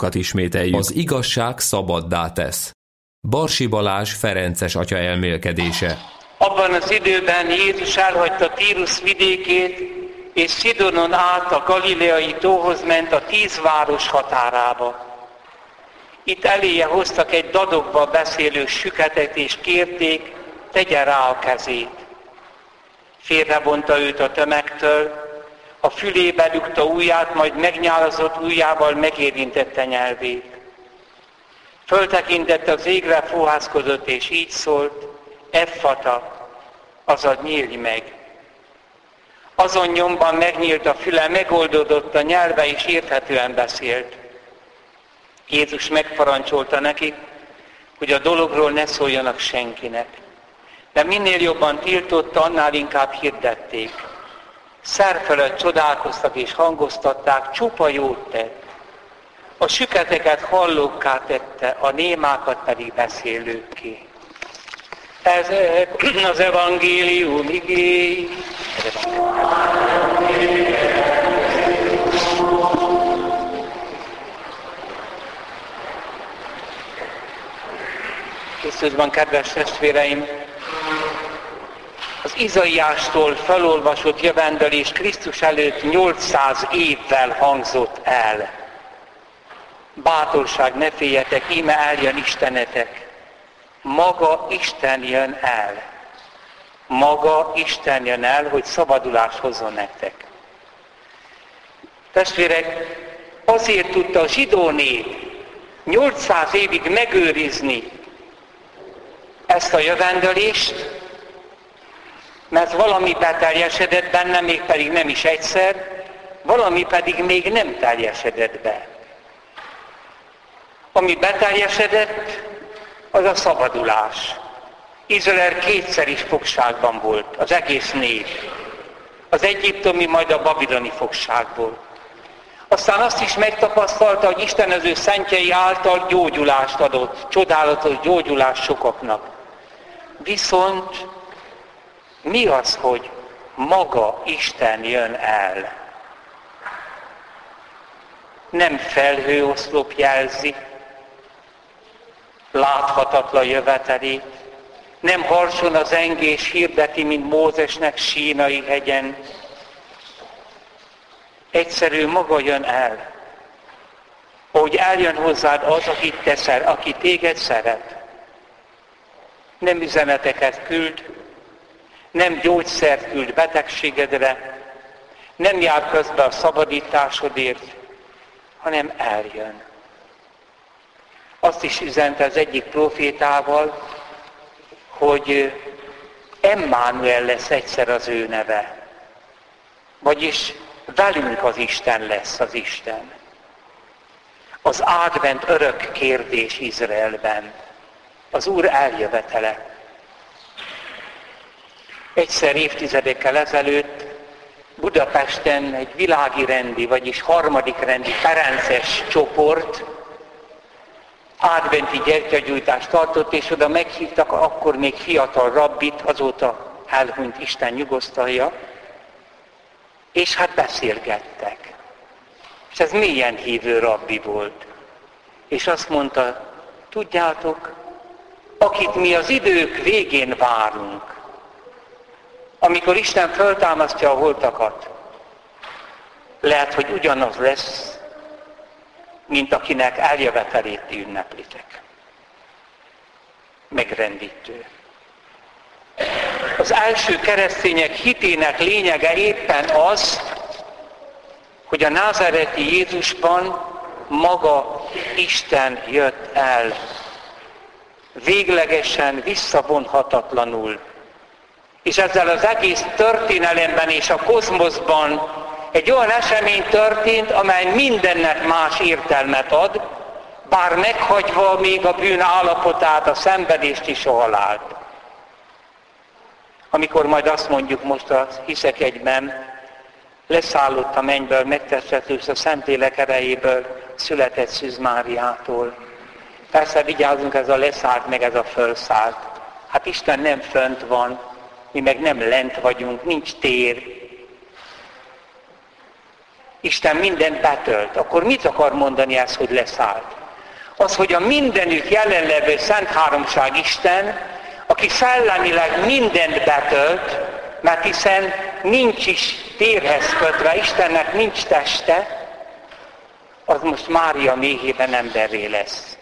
mondatunkat ismételjük. Az igazság szabaddá tesz. Barsi Balázs ferences atya elmélkedése. Abban az időben Jézus elhagyta Tírus vidékét, és Szidonon át a galileai tóhoz ment a 10 város határába. Itt eléje hoztak egy dadokba beszélő süketet, és kérték, tegye rá a kezét. Félrebonta őt a tömegtől, a fülébe dugta ujját, majd megnyálazott ujjával megérintette nyelvét. Föltekintett az égre, fohászkodott, és így szólt, Effata, azaz nyílj meg. Azon nyomban megnyílt a füle, megoldódott a nyelve, és érthetően beszélt. Jézus megparancsolta nekik, hogy a dologról ne szóljanak senkinek. De minél jobban tiltotta, annál inkább hirdették. Szerfelett csodálkoztak és hangoztatták, csupa jót tett. A süketeket hallókká tette, a némákat pedig beszélőkké. Ez az evangélium igény. Krisztusban, kedves testvéreim, az Izaiástól felolvasott jövendőlés Krisztus előtt 800 évvel hangzott el. Bátorság, ne féljetek, íme eljön Istenetek. Maga Isten jön el. Maga Isten jön el, hogy szabadulást hozzon nektek. Testvérek, azért tudta a zsidó nép 800 évig megőrizni ezt a jövendőlést, mert valami beteljesedett benne, mégpedig nem is egyszer, valami pedig még nem teljesedett be. Ami beteljesedett, az a szabadulás. Izrael kétszer is fogságban volt, az egész nép. Az egyiptomi, majd a babiloni fogságból. Aztán azt is megtapasztalta, hogy Isten az ő szentjei által gyógyulást adott, csodálatos gyógyulást sokaknak. Viszont mi az, hogy maga Isten jön el? Nem felhőoszlop jelzi láthatatlan jövetelét, nem harson az zengés hirdeti, mint Mózesnek Sínai hegyen. Egyszerű maga jön el. Ahogy eljön hozzád az, akit teszel, aki téged szeret. Nem üzeneteket küld, nem gyógyszert küld betegségedre, nem jár közbe a szabadításodért, hanem eljön. Azt is üzente az egyik profétával, hogy Emmanuel lesz egyszer az ő neve. Vagyis velünk az Isten lesz az Isten. Az advent örök kérdés Izraelben. Az Úr eljövetele. Egyszer évtizedekkel ezelőtt Budapesten egy világi rendi, vagyis harmadik rendi ferences csoport adventi gyertyagyújtást tartott, és oda meghívtak akkor még fiatal rabbit, azóta elhunyt, Isten nyugosztalja, és hát beszélgettek. És ez mélyen hívő rabbi volt. És azt mondta, tudjátok, akit mi az idők végén várunk, amikor Isten föltámasztja a holtakat, lehet, hogy ugyanaz lesz, mint akinek eljövetelét ti ünneplitek. Megrendítő. Az első keresztények hitének lényege éppen az, hogy a názáreti Jézusban maga Isten jött el. Véglegesen, visszavonhatatlanul. És ezzel az egész történelemben és a kozmoszban egy olyan esemény történt, amely mindennek más értelmet ad, bár meghagyva még a bűn állapotát, a szenvedést és a halált. Amikor majd azt mondjuk most a hiszek egyben, leszállott a mennyből, megtestesült a Szentlélek erejéből, született Szűz Máriától. Persze vigyázzunk, ez a leszállt, meg ez a fölszállt. Hát Isten nem fönt van, mi meg nem lent vagyunk, nincs tér. Isten mindent betölt. Akkor mit akar mondani ez, hogy leszállt? Az, hogy a mindenütt jelenlevő Szent Háromság Isten, aki szellemileg mindent betölt, mert hiszen nincs is térhez kötve, Istennek nincs teste, az most Mária méhében emberré lesz.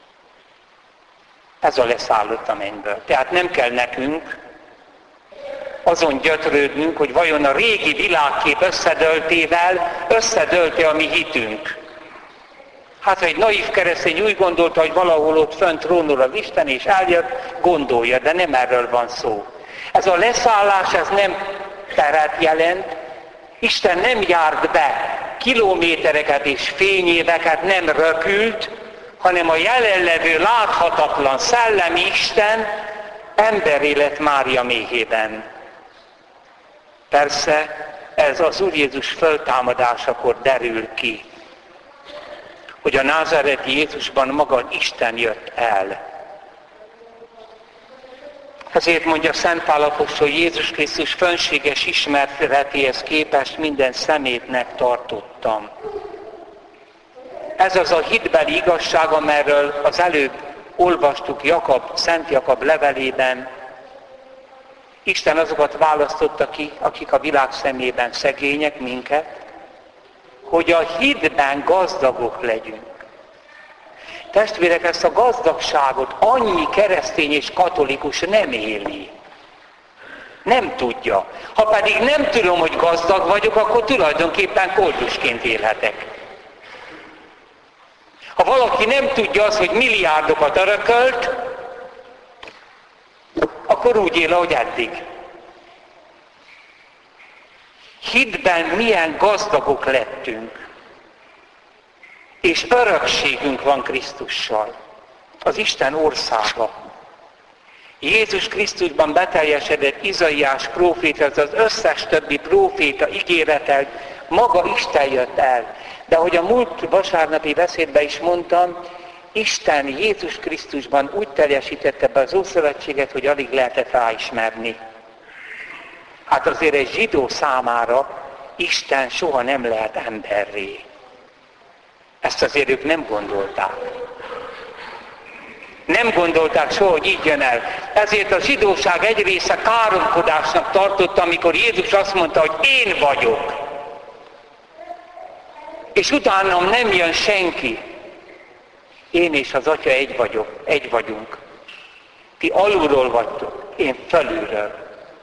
Ez a leszállott a mennyből. Tehát nem kell nekünk azon gyötrődnünk, hogy vajon a régi világkép összedöltével összedölte a mi hitünk. Hát, ha egy naív keresztény úgy gondolta, hogy valahol ott fönt trónol az Isten, és eljött, gondolja, de nem erről van szó. Ez a leszállás, ez nem teret jelent. Isten nem járt be kilométereket és fényéveket, nem röpült, hanem a jelenlevő láthatatlan szellemi Isten emberré lett Mária méhében. Persze ez az Úr Jézus föltámadásakor derül ki, hogy a názáreti Jézusban maga Isten jött el. Ezért mondja Szent Pál apostol, hogy Jézus Krisztus fönséges ismeretéhez képest minden szemétnek tartottam. Ez az a hitbeli igazság, amelyről az előbb olvastuk Szent Jakab levelében. Isten azokat választotta ki, akik a világ szemében szegények, minket, hogy a hitben gazdagok legyünk. Testvérek, ezt a gazdagságot annyi keresztény és katolikus nem éli. Nem tudja. Ha pedig nem tudom, hogy gazdag vagyok, akkor tulajdonképpen koldusként élhetek. Ha valaki nem tudja azt, hogy milliárdokat örökölt, akkor úgy él, ahogy eddig. Hitben milyen gazdagok lettünk, és örökségünk van Krisztussal, az Isten országa. Jézus Krisztusban beteljesedett Izaiás próféta, az összes többi próféta ígéretel, maga Isten jött el. De ahogy a múlt vasárnapi beszédben is mondtam, Isten Jézus Krisztusban úgy teljesítette be az Ószövetséget, hogy alig lehetett ráismerni. Hát azért egy zsidó számára Isten soha nem lehet emberré. Ezt azért ők nem gondolták. Nem gondolták soha, hogy így jön el. Ezért a zsidóság egy része káromkodásnak tartotta, amikor Jézus azt mondta, hogy én vagyok. És utánam nem jön senki. Én és az Atya egy vagyunk. Ti alulról vagytok, én felülről.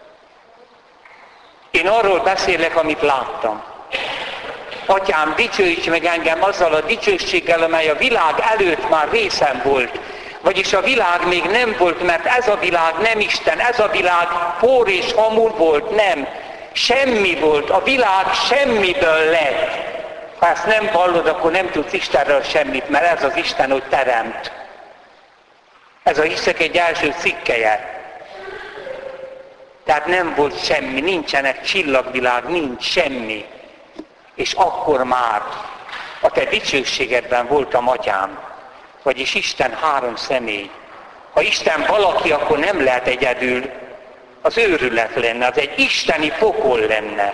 Én arról beszélek, amit láttam. Atyám, dicsőíts meg engem azzal a dicsőséggel, amely a világ előtt már részem volt. Vagyis a világ még nem volt, mert ez a világ nem Isten, ez a világ por és hamul volt, nem. Semmi volt, a világ semmiből lett. Ha ezt nem vallod, akkor nem tudsz Istenről semmit, mert ez az Isten, hogy teremt. Ez a hiszek egy első cikkelye. Tehát nem volt semmi, nincsenek csillagvilág, nincs semmi. És akkor már a te dicsőségedben voltam, Atyám. Vagyis Isten három személy. Ha Isten valaki, akkor nem lehet egyedül. Az őrület lenne, az egy isteni pokol lenne.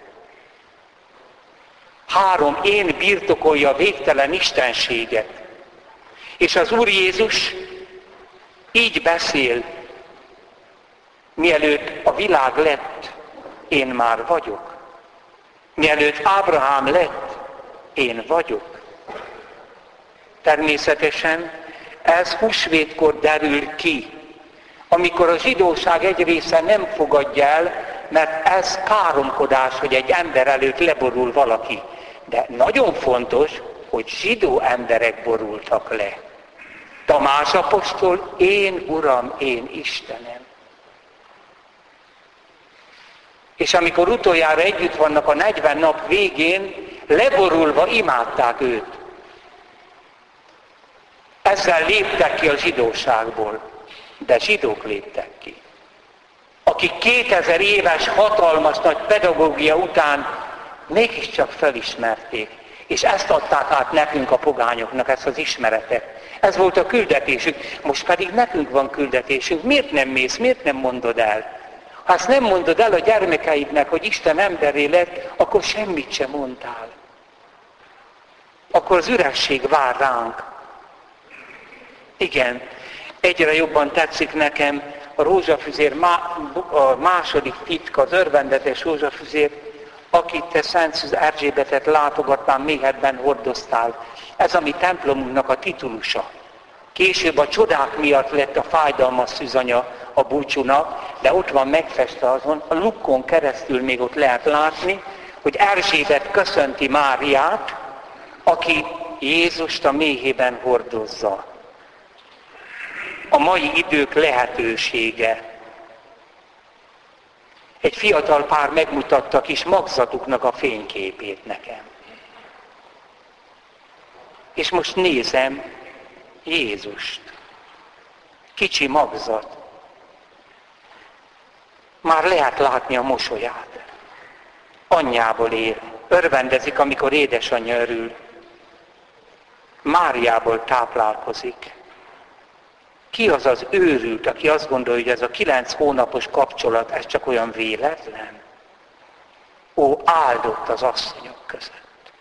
Három én birtokolja a végtelen istenséget. És az Úr Jézus így beszél, mielőtt a világ lett, én már vagyok. Mielőtt Ábrahám lett, én vagyok. Természetesen ez húsvétkor derül ki, amikor a zsidóság egy része nem fogadja el, mert ez káromkodás, hogy egy ember előtt leborul valaki. De nagyon fontos, hogy zsidó emberek borultak le. Tamás apostol, én Uram, én Istenem. És amikor utoljára együtt vannak a 40 nap végén, leborulva imádták őt. Ezzel léptek ki a zsidóságból, de zsidók léptek ki. Akik 2000 éves hatalmas nagy pedagógia után mégiscsak felismerték, és ezt adták át nekünk a pogányoknak, ezt az ismeretet. Ez volt a küldetésük, most pedig nekünk van küldetésünk. Miért nem mész, miért nem mondod el? Ha ezt nem mondod el a gyermekeidnek, hogy Isten emberré lett, akkor semmit sem mondtál. akkor az üresség vár ránk. Igen, egyre jobban tetszik nekem a rózsafüzér, a második titka, az örvendetes rózsafüzér, akit te Szent Szűz Erzsébetet látogatnál, méhedben hordoztál. Ez a mi templomunknak a titulusa. Később a csodák miatt lett a fájdalmas szűzanya a búcsúnak, de ott van megfestve azon, a lukkon keresztül még ott lehet látni, hogy Erzsébet köszönti Máriát, aki Jézust a méhében hordozza. A mai idők lehetősége. Egy fiatal pár megmutatta kis magzatuknak a fényképét nekem. És most nézem Jézust. Kicsi magzat. Már lehet látni a mosolyát. Anyjából él. Örvendezik, amikor édesanyja örül. Máriából táplálkozik. Ki az az őrült, aki azt gondolja, hogy ez a 9 hónapos kapcsolat, ez csak olyan véletlen? Ó, áldott az asszonyok között.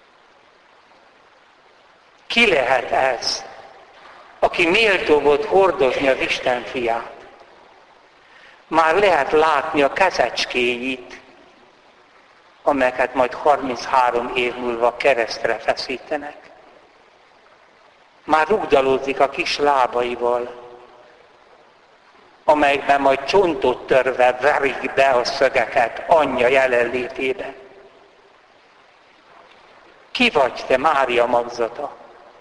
Ki lehet ez, aki méltó volt hordozni az Isten fiát? Már lehet látni a kezecskéit, amelyeket majd 33 év múlva keresztre feszítenek. Már rugdalózik a kis lábaival, amelyekben majd csontot törve verik be a szögeket anyja jelenlétébe. Ki vagy te, Mária magzata?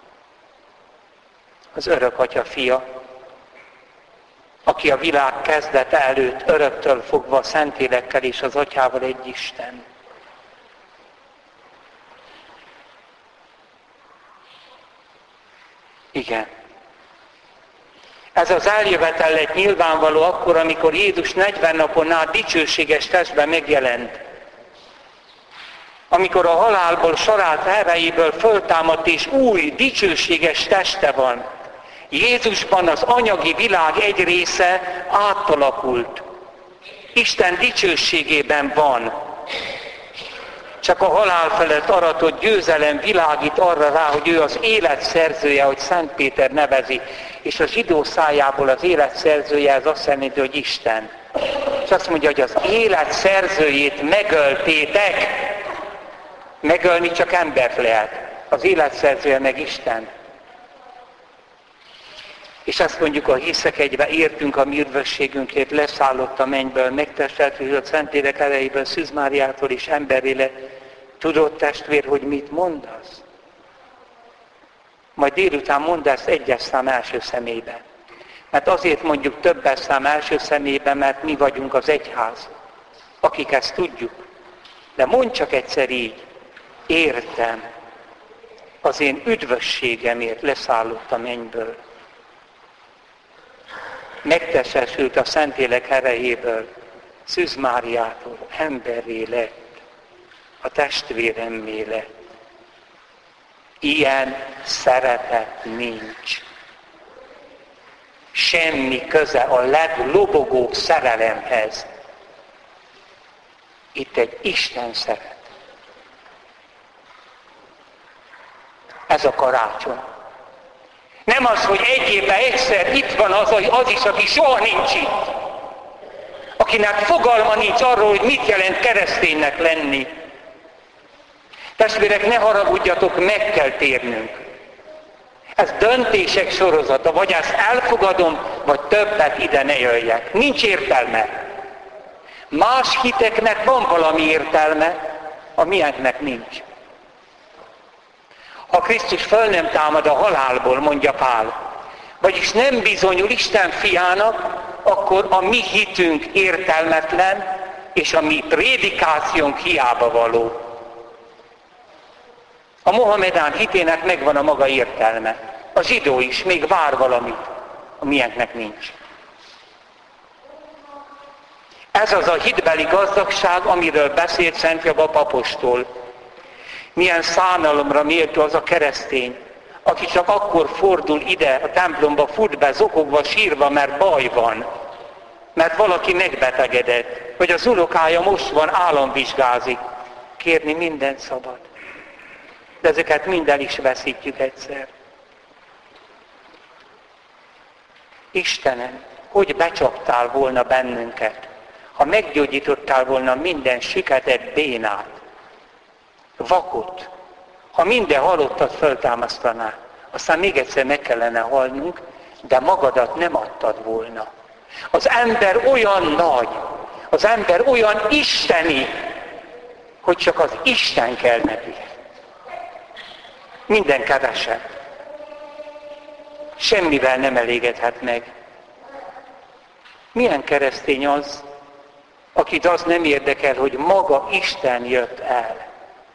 Az örök Atya fia, aki a világ kezdete előtt öröktől fogva a Szentlélekkel és az Atyával egy Isten. Igen. Ez az eljövetel lett nyilvánvaló akkor, amikor Jézus 40 napon át dicsőséges testben megjelent. Amikor a halálból, sarált erejéből föltámadt és új, dicsőséges teste van. Jézusban az anyagi világ egy része átalakult. Isten dicsőségében van. Csak a halál felett aratott győzelem világít arra rá, hogy ő az élet szerzője, hogy Szent Péter nevezi. És a zsidó szájából az élet szerzője, ez azt jelenti, hogy Isten. És azt mondja, hogy az élet szerzőjét megöltétek. Megölni csak embert lehet. Az élet szerzője meg Isten. És azt mondjuk, ha hiszek egybe, értünk a mi üdvösségünkért, leszállott a mennyből, megtestelt a Szentlélek erejéből, Szűz Máriától és emberré lett. Tudod, testvér, hogy mit mondasz? Majd délután mondd ezt egyes szám első személyben. Mert azért mondjuk többes szám első személyben, mert mi vagyunk az egyház, akik ezt tudjuk. De mondd csak egyszer így, értem, az én üdvösségemért leszállott a mennyből. Megtestesült a Szentlélek erejéből, Szűz Máriától emberré lett, a testvéremmé lett. Ilyen szeretet nincs. Semmi köze a leglobogóbb szerelemhez. Itt egy Isten szeret. Ez a karácsony. Nem az, hogy egy évben egyszer itt van az is, aki soha nincs itt. Akinek fogalma nincs arról, hogy mit jelent kereszténynek lenni. Testvérek, ne haragudjatok, meg kell térnünk. Ez döntések sorozata, vagy ezt elfogadom, vagy többet ide ne jöjjek. Nincs értelme. Más hiteknek van valami értelme, a miénknek nincs. Ha Krisztus föl nem támad a halálból, mondja Pál, vagyis nem bizonyul Isten fiának, akkor a mi hitünk értelmetlen, és a mi prédikációnk hiába való. A Mohamedán hitének megvan a maga értelme. A zsidó is még vár valamit, a miénknek nincs. Ez az a hitbeli gazdagság, amiről beszélt Szent Jakab apostol. Milyen szánalomra méltó az a keresztény, aki csak akkor fordul ide a templomba, fut be, zokogva, sírva, mert baj van. Mert valaki megbetegedett, vagy az unokája most van, álomvizsgázik. Kérni mindent szabad. de ezeket mind el is veszítjük egyszer. Istenem, hogy becsaptál volna bennünket, ha meggyógyítottál volna minden süketet, bénát, vakot, ha minden halottat föltámasztanál, aztán még egyszer meg kellene halnunk, de magadat nem adtad volna. Az ember olyan nagy, az ember olyan isteni, hogy csak az Isten kell neki. Minden kevesebb. Semmivel nem elégedhet meg. Milyen keresztény az, akit az nem érdekel, hogy maga Isten jött el.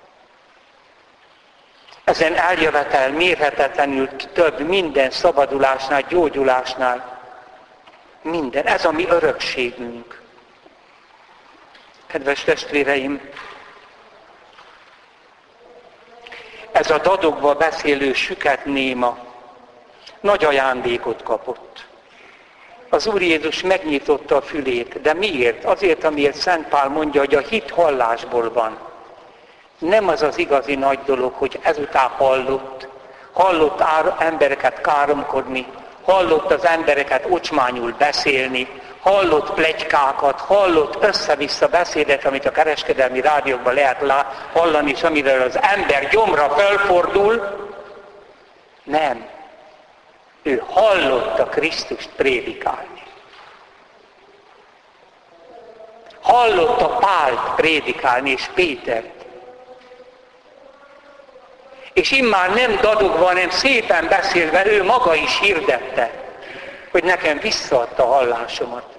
Ezen eljövetel mérhetetlenül több minden szabadulásnál, gyógyulásnál. Minden. Ez a mi örökségünk. Kedves testvéreim, ez a dadogva beszélő süket néma nagy ajándékot kapott. Az Úr Jézus megnyitotta a fülét, de miért? Azért, amiért Szent Pál mondja, hogy a hit hallásból van. Nem az az igazi nagy dolog, hogy ezután hallott embereket káromkodni, hallott az embereket ocsmányul beszélni, hallott pletykákat, hallott össze-vissza beszédet, amit a kereskedelmi rádiókban lehet hallani, és amiről az ember gyomra felfordul. Nem. Ő hallotta Krisztust prédikálni. Hallotta Pált prédikálni, és Pétert. És immár nem dadogva, hanem szépen beszélve, ő maga is hirdette, hogy nekem visszaadta a hallásomat.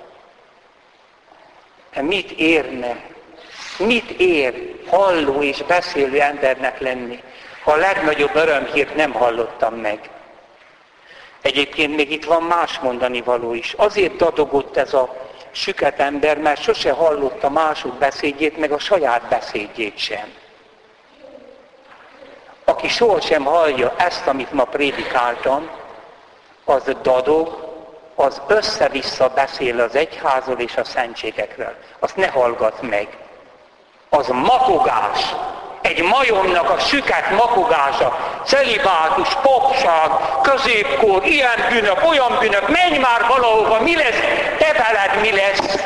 De mit érne? Mit ér halló és beszélő embernek lenni, ha a legnagyobb örömhírt nem hallottam meg? Egyébként még itt van más mondani való is. Azért dadogott ez a süket ember, mert sose hallotta mások beszédjét, meg a saját beszédjét sem. Aki sohasem hallja ezt, amit ma prédikáltam, az dadog, az össze-vissza beszél az egyházról és a szentségekről. Azt ne hallgat meg. Az makogás. Egy majomnak a süket makogása. Celibátus, popság, középkor, ilyen bűnök, olyan bűnök. Menj már valahova, mi lesz? Te veled mi lesz?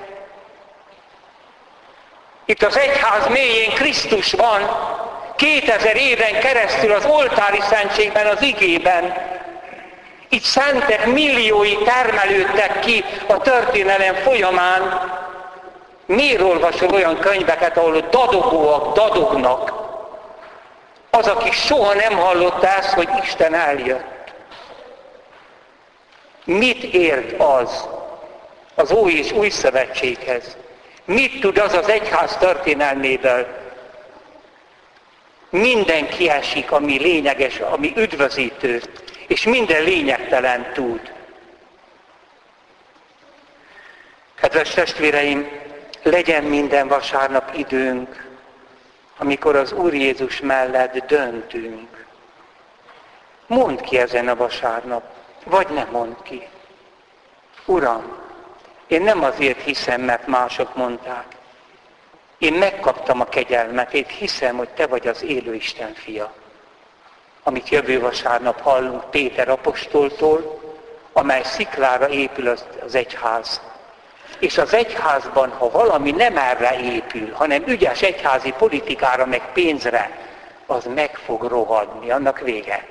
Itt az egyház mélyén Krisztus van. 2000 éven keresztül az oltári szentségben, az igében. Itt szentek milliói termelődtek ki a történelem folyamán. Miért olvasol olyan könyveket, ahol dadogóak dadognak? Az, aki soha nem hallotta ezt, hogy Isten eljött. Mit ért az Ói és Új Szövetséghez? Mit tud az egyház történelméből? Minden kiesik, ami lényeges, ami üdvözítő, és minden lényegtelen tud. Kedves testvéreim, legyen minden vasárnap időnk, amikor az Úr Jézus mellett döntünk. Mondd ki ezen a vasárnap, vagy ne mondd ki. Uram, én nem azért hiszem, mert mások mondták. Én megkaptam a kegyelmet, én hiszem, hogy te vagy az élő Isten fia. Amit jövő vasárnap hallunk Péter apostoltól, amely sziklára épül az egyház. És az egyházban, ha valami nem erre épül, hanem ügyes egyházi politikára, meg pénzre, az meg fog rohadni, annak vége.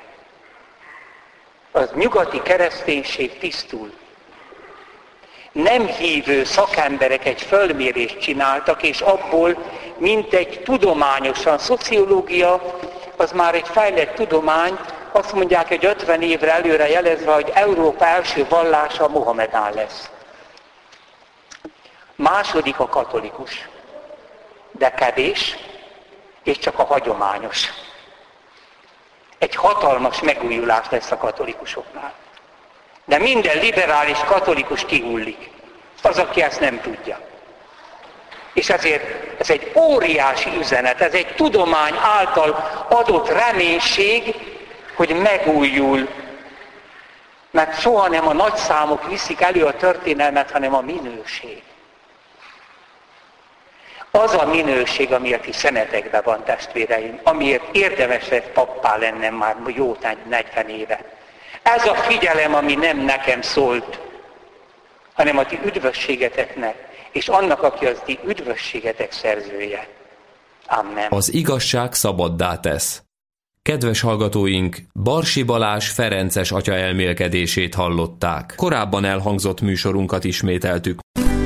Az nyugati kereszténység tisztul. Nem hívő szakemberek egy fölmérést csináltak, és abból mintegy tudományosan, szociológia, az már egy fejlett tudomány, azt mondják, hogy 50 évre előre jelezve, hogy Európa első vallása Mohamedán lesz. Második a katolikus, de kevés, és csak a hagyományos. Egy hatalmas megújulás lesz a katolikusoknál. De minden liberális katolikus kihullik. Az, aki ezt nem tudja. És ezért ez egy óriási üzenet, ez egy tudomány által adott reménység, hogy megújul. Mert soha nem a nagy számok viszik elő a történelmet, hanem a minőség. Az a minőség, ami a ti szemetekben van, testvéreim, amiért érdemes lett pappá lennem már jó 40 éve. Ez a figyelem, ami nem nekem szólt, hanem a ti üdvösségeteknek, és annak, aki az ti üdvösségetek szerzője. Amen. Az igazság szabaddá tesz. Kedves hallgatóink, Barsi Balázs ferences atya elmélkedését hallották. Korábban elhangzott műsorunkat ismételtük.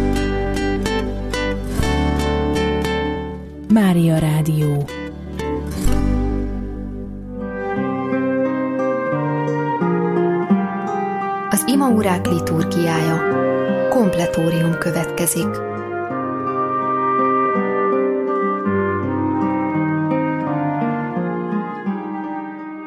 Mária Rádió. Az imaórák liturgiája. Kompletórium következik.